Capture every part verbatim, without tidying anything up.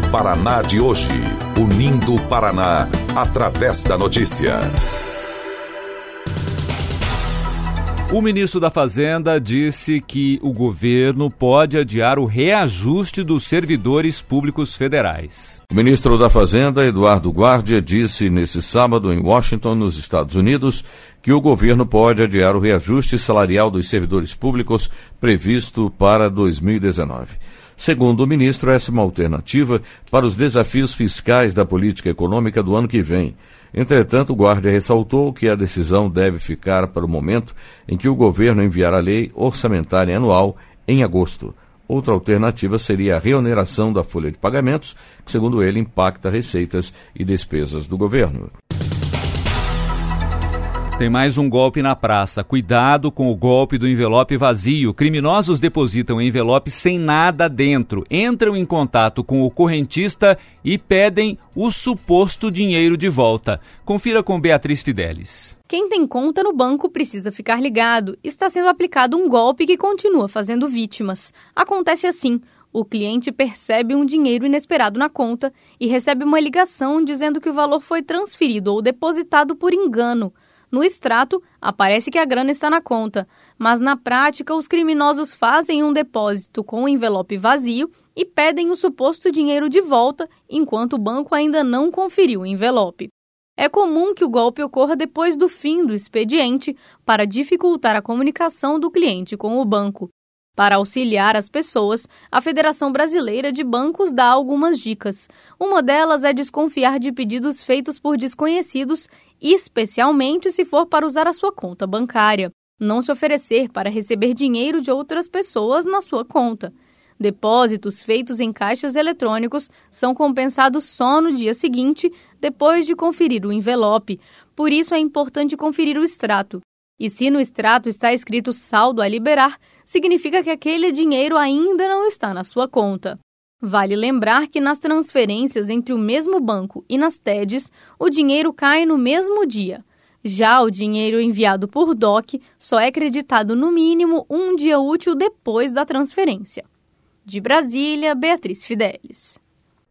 Paraná de hoje. Unindo o Paraná através da notícia. O ministro da Fazenda disse que o governo pode adiar o reajuste dos servidores públicos federais. O ministro da Fazenda, Eduardo Guardia, disse nesse sábado em Washington, nos Estados Unidos, que o governo pode adiar o reajuste salarial dos servidores públicos previsto para dois mil e dezenove. Segundo o ministro, essa é uma alternativa para os desafios fiscais da política econômica do ano que vem. Entretanto, o Guardia ressaltou que a decisão deve ficar para o momento em que o governo enviar a lei orçamentária anual em agosto. Outra alternativa seria a reoneração da folha de pagamentos, que, segundo ele, impacta receitas e despesas do governo. Tem mais um golpe na praça. Cuidado com o golpe do envelope vazio. Criminosos depositam envelope sem nada dentro, entram em contato com o correntista e pedem o suposto dinheiro de volta. Confira com Beatriz Fidelis. Quem tem conta no banco precisa ficar ligado. Está sendo aplicado um golpe que continua fazendo vítimas. Acontece assim. O cliente percebe um dinheiro inesperado na conta e recebe uma ligação dizendo que o valor foi transferido ou depositado por engano. No extrato, aparece que a grana está na conta, mas na prática os criminosos fazem um depósito com o envelope vazio e pedem o suposto dinheiro de volta, enquanto o banco ainda não conferiu o envelope. É comum que o golpe ocorra depois do fim do expediente para dificultar a comunicação do cliente com o banco. Para auxiliar as pessoas, a Federação Brasileira de Bancos dá algumas dicas. Uma delas é desconfiar de pedidos feitos por desconhecidos, especialmente se for para usar a sua conta bancária. Não se oferecer para receber dinheiro de outras pessoas na sua conta. Depósitos feitos em caixas eletrônicos são compensados só no dia seguinte, depois de conferir o envelope. Por isso é importante conferir o extrato. E se no extrato está escrito saldo a liberar, significa que aquele dinheiro ainda não está na sua conta. Vale lembrar que nas transferências entre o mesmo banco e nas T E Ds, o dinheiro cai no mesmo dia. Já o dinheiro enviado por D O C só é creditado no mínimo um dia útil depois da transferência. De Brasília, Beatriz Fidelis.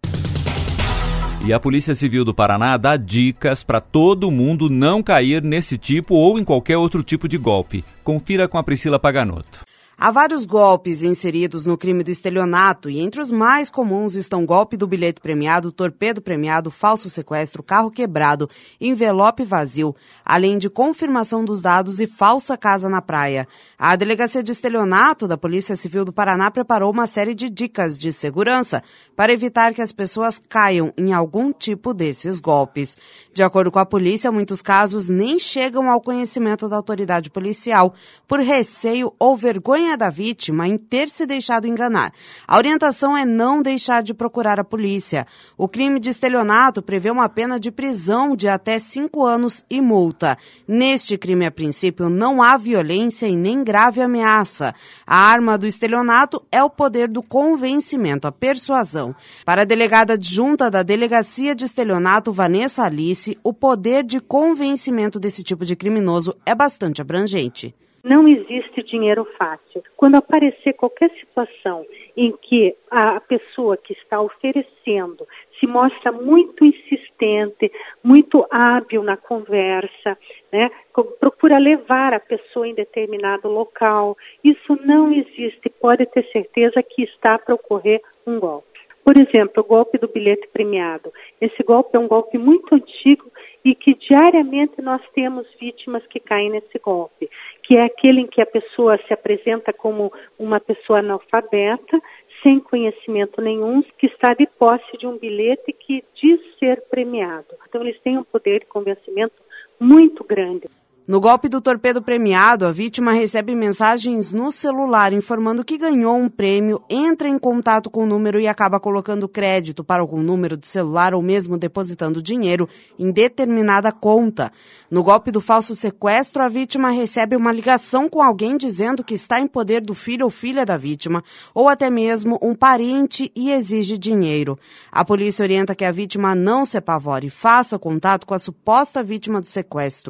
E a Polícia Civil do Paraná dá dicas para todo mundo não cair nesse tipo ou em qualquer outro tipo de golpe. Confira com a Priscila Paganotto. Há vários golpes inseridos no crime do estelionato e entre os mais comuns estão golpe do bilhete premiado, torpedo premiado, falso sequestro, carro quebrado, envelope vazio, além de confirmação dos dados e falsa casa na praia. A Delegacia de Estelionato da Polícia Civil do Paraná preparou uma série de dicas de segurança para evitar que as pessoas caiam em algum tipo desses golpes. De acordo com a polícia, muitos casos nem chegam ao conhecimento da autoridade policial por receio ou vergonha da vítima em ter se deixado enganar. A orientação é não deixar de procurar a polícia. O crime de estelionato prevê uma pena de prisão de até cinco anos e multa. Neste crime, a princípio, não há violência e nem grave ameaça. A arma do estelionato é o poder do convencimento, a persuasão. Para a delegada adjunta da Delegacia de Estelionato, Vanessa Alice, o poder de convencimento desse tipo de criminoso é bastante abrangente. Não existe dinheiro fácil. Quando aparecer qualquer situação em que a pessoa que está oferecendo se mostra muito insistente, muito hábil na conversa, né, procura levar a pessoa em determinado local, isso não existe. Pode ter certeza que está para ocorrer um golpe. Por exemplo, o golpe do bilhete premiado. Esse golpe é um golpe muito antigo e que diariamente nós temos vítimas que caem nesse golpe, que é aquele em que a pessoa se apresenta como uma pessoa analfabeta, sem conhecimento nenhum, que está de posse de um bilhete que diz ser premiado. Então eles têm um poder de convencimento muito grande. No golpe do torpedo premiado, a vítima recebe mensagens no celular informando que ganhou um prêmio, entra em contato com o número e acaba colocando crédito para algum número de celular ou mesmo depositando dinheiro em determinada conta. No golpe do falso sequestro, a vítima recebe uma ligação com alguém dizendo que está em poder do filho ou filha da vítima ou até mesmo um parente e exige dinheiro. A polícia orienta que a vítima não se apavore e faça contato com a suposta vítima do sequestro.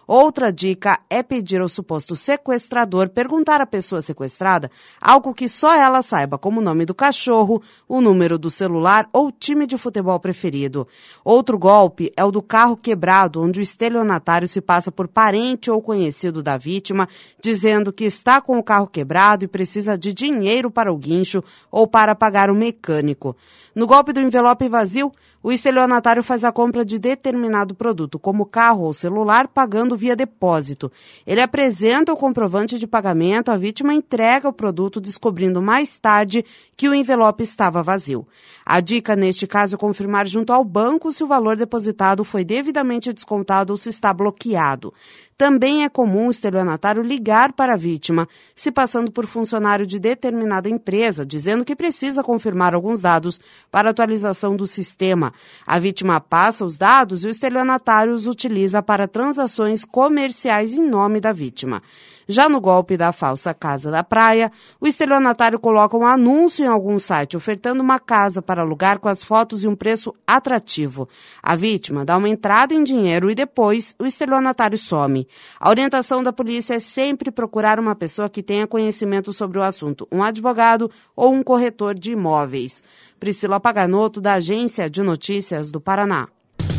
Outra dica é pedir ao suposto sequestrador perguntar à pessoa sequestrada algo que só ela saiba, como o nome do cachorro, o número do celular ou time de futebol preferido. Outro golpe é o do carro quebrado, onde o estelionatário se passa por parente ou conhecido da vítima, dizendo que está com o carro quebrado e precisa de dinheiro para o guincho ou para pagar o mecânico. No golpe do envelope vazio, o estelionatário faz a compra de determinado produto, como carro ou celular, pagando via depósito. Ele apresenta o comprovante de pagamento, a vítima entrega o produto, descobrindo mais tarde que o envelope estava vazio. A dica neste caso é confirmar junto ao banco se o valor depositado foi devidamente descontado ou se está bloqueado. Também é comum o estelionatário ligar para a vítima, se passando por funcionário de determinada empresa, dizendo que precisa confirmar alguns dados para atualização do sistema. A vítima passa os dados e o estelionatário os utiliza para transações comerciais em nome da vítima. Já no golpe da falsa casa da praia, o estelionatário coloca um anúncio em algum site ofertando uma casa para alugar com as fotos e um preço atrativo. A vítima dá uma entrada em dinheiro e depois o estelionatário some. A orientação da polícia é sempre procurar uma pessoa que tenha conhecimento sobre o assunto, um advogado ou um corretor de imóveis. Priscila Paganoto, da Agência de Notícias do Paraná.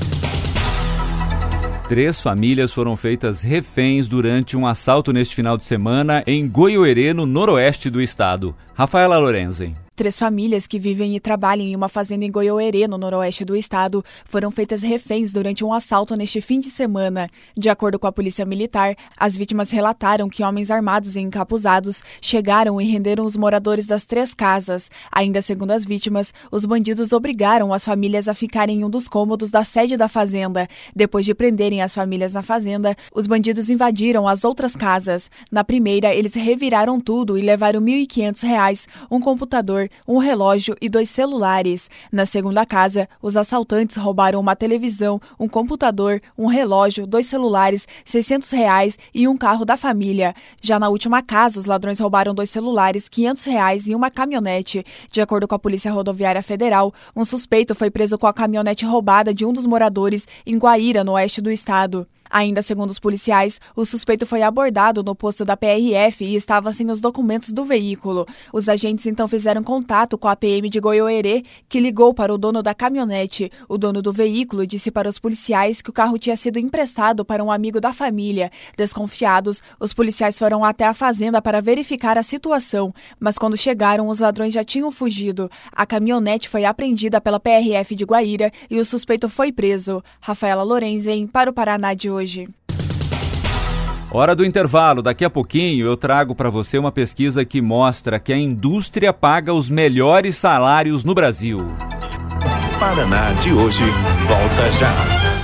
Três famílias foram feitas reféns durante um assalto neste final de semana em Goiôerê, no noroeste do estado. Rafaela Lorenzen. Três famílias que vivem e trabalham em uma fazenda em Goiôerê, no noroeste do estado, foram feitas reféns durante um assalto neste fim de semana. De acordo com a polícia militar, as vítimas relataram que homens armados e encapuzados chegaram e renderam os moradores das três casas. Ainda segundo as vítimas, os bandidos obrigaram as famílias a ficarem em um dos cômodos da sede da fazenda. Depois de prenderem as famílias na fazenda, os bandidos invadiram as outras casas. Na primeira, eles reviraram tudo e levaram mil e quinhentos reais, um computador, um relógio e dois celulares. Na segunda casa, os assaltantes roubaram uma televisão, um computador, um relógio, dois celulares, seiscentos reais e um carro da família. Já na última casa, os ladrões roubaram dois celulares, quinhentos reais e uma caminhonete. De acordo com a Polícia Rodoviária Federal, um suspeito foi preso com a caminhonete roubada de um dos moradores em Guaíra, no oeste do estado. Ainda segundo os policiais, o suspeito foi abordado no posto da P R F e estava sem os documentos do veículo. Os agentes então fizeram contato com a P M de Goiôerê, que ligou para o dono da caminhonete. O dono do veículo disse para os policiais que o carro tinha sido emprestado para um amigo da família. Desconfiados, os policiais foram até a fazenda para verificar a situação, mas quando chegaram, os ladrões já tinham fugido. A caminhonete foi apreendida pela P R F de Guaíra e o suspeito foi preso. Rafaela Lorenzen, para o Paraná de hoje. Hoje. Hora do intervalo. Daqui a pouquinho eu trago para você uma pesquisa que mostra que a indústria paga os melhores salários no Brasil. Paraná de hoje volta já.